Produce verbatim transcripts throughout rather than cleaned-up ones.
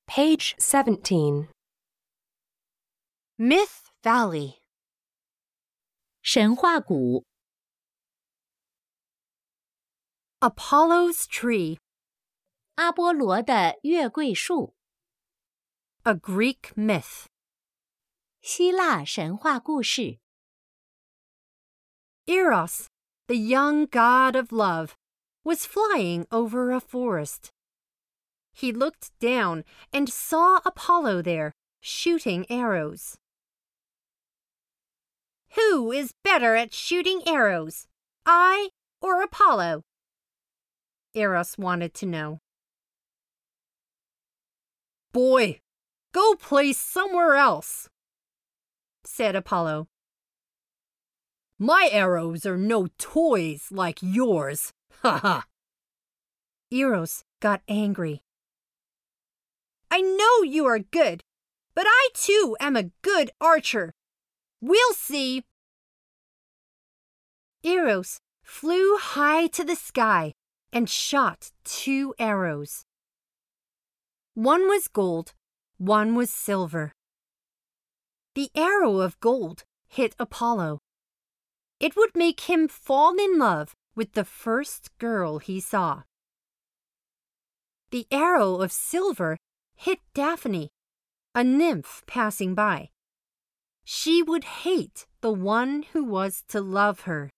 Page seventeen. Myth Valley. 神话谷 Apollo's Tree. 阿波罗的月桂树 A Greek myth. 希腊神话故事 Eros, the young god of love, was flying over a forest. He looked down and saw Apollo there, shooting arrows. Who is better at shooting arrows, I or Apollo? Eros wanted to know. Boy, go play somewhere else, said Apollo. My arrows are no toys like yours, ha ha. Eros got angry. I know you are good, but I too am a good archer. We'll see. Eros flew high to the sky and shot two arrows. One was gold, one was silver. The arrow of gold hit Apollo. It would make him fall in love with the first girl he saw. The arrow of silver hit Daphne, a nymph passing by. She would hate the one who was to love her.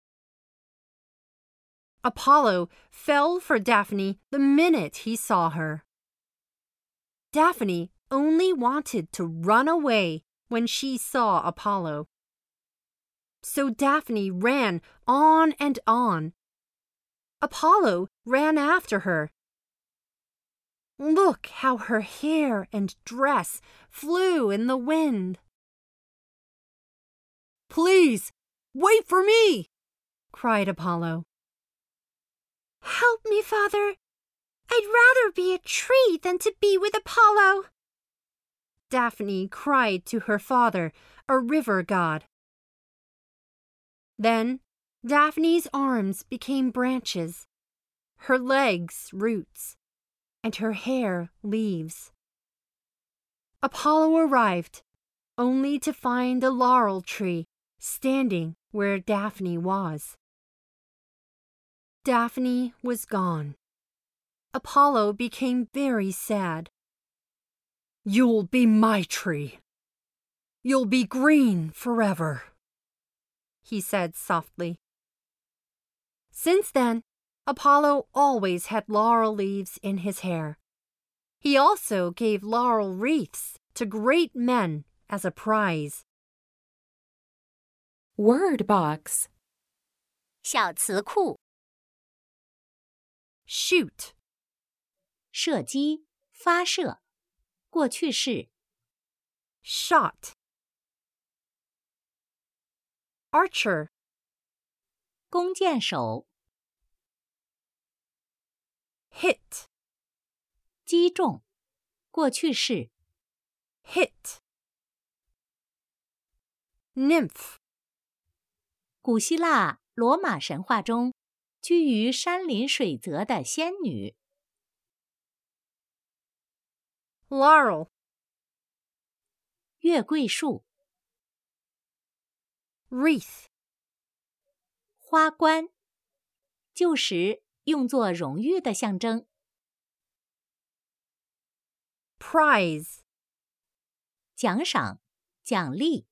Apollo fell for Daphne the minute he saw her. Daphne only wanted to run away when she saw Apollo. So Daphne ran on and on. Apollo ran after her. Look how her hair and dress flew in the wind. Please, wait for me, cried Apollo. Help me, Father. I'd rather be a tree than to be with Apollo. Daphne cried to her father, a river god. Then Daphne's arms became branches, her legs roots, and her hair leaves. Apollo arrived, only to find a laurel tree standing where Daphne was. Daphne was gone. Apollo became very sad. You'll be my tree. You'll be green forever, he said softly. Since then, Apollo always had laurel leaves in his hair. He also gave laurel wreaths to great men as a prize. Word box. 小词库 Shoot. 射击发射过去式 Shot. Archer. 弓箭手 Hit. 击中过去式 Hit. Nymph. 古希腊罗马神话中居于山林水泽的仙女 Laurel. 月桂树 Wreath. 花冠旧时用作荣誉的象征 Prize. 奖赏奖励